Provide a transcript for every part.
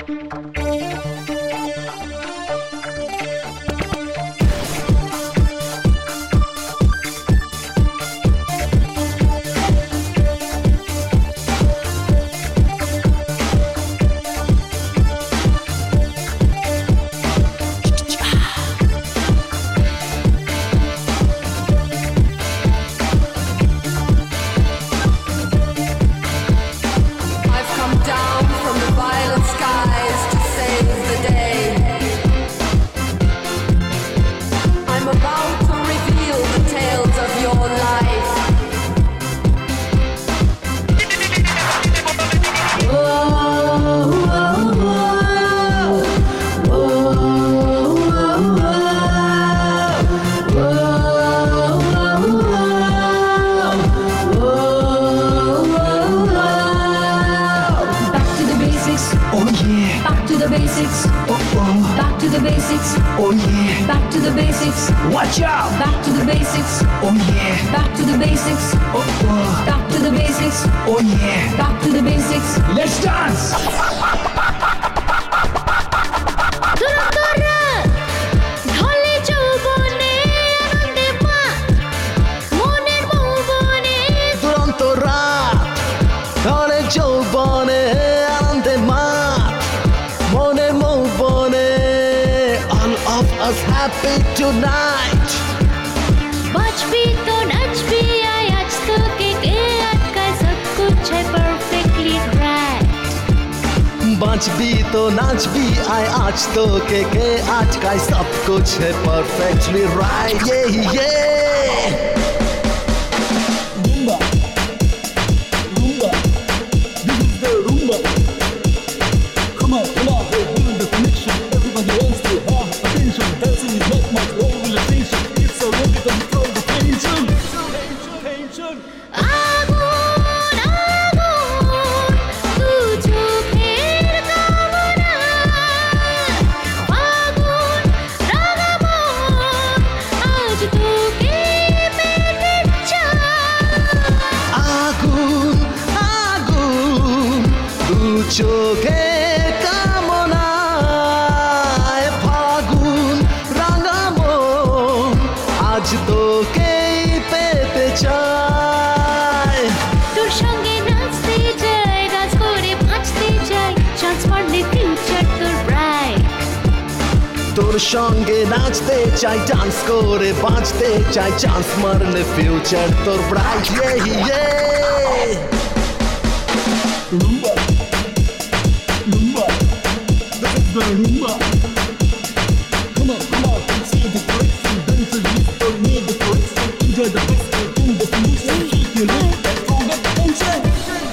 Oh yeah. Back to the basics. Watch out. Back to the basics. Oh yeah. Back to the basics. Oh. Back to the basics. Oh yeah. Back to the basics. Let's dance. Happy tonight. बच भी तो नच भी आए आज तो के आज का सब कुछ है perfectly right. बच भी तो नाच भी आए आज तो के आज का सब कुछ है perfectly right. Yeah yeah. Rumba, rumba, this is the rumba. Come on, we're building the connection. Everybody wants to have attention. Dancing is not my role relaxation. It's a rocket and throw the tension. Tension. आगुन आगुन तुझो फिर कामना आगुन रागमोन आज तो के मेरे चाह आगुन आगुन तुझो के आज तो के पेते चाय তোর সঙ্গে নাচতে যাই ডান্স করে বাঁচতে চাই চান্স মারলে ফিউচার তোর ব্রাইট তোর সঙ্গে নাচতে চাই ডান্স করে বাঁচতে চাই চান্স মারলে ফিউচার তোর ব্রাইট ইয়ে ইয়ে rumba rumba this is the rumba come on see the direction dance is for me the direction enjoy the best boom the music shake your leg from the tension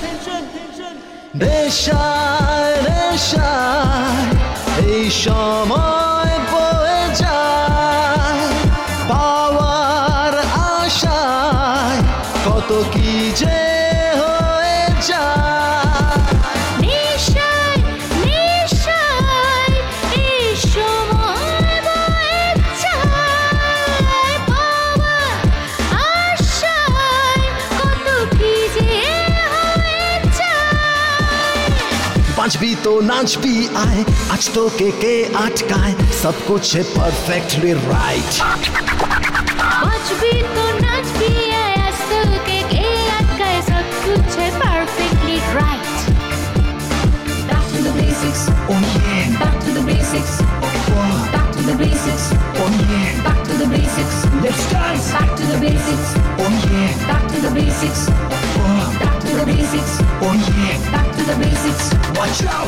নেশায় নেশায় এই সময় বয়ে যায় পাওয়ার আশায় কত কি যে হয়ে যায় নেশায় নেশায় এই সময় বয়ে যায় পাওয়ার আশায় কত কি যে হয়ে যায় पांच भी तो नाच भी आए आज तो के अटकाए सब कुछ है परफेक्टली राइट बच भी तो नाच भी आए आज तो के अटकाए सब कुछ है perfectly right. Back to the basics. oh yeah Back to the basics. oh Back to the basics. oh yeah Back to the basics. let's dance Back to the basics. oh yeah Back to the basics. oh Back to the basics. oh yeah Back to the basics. watch out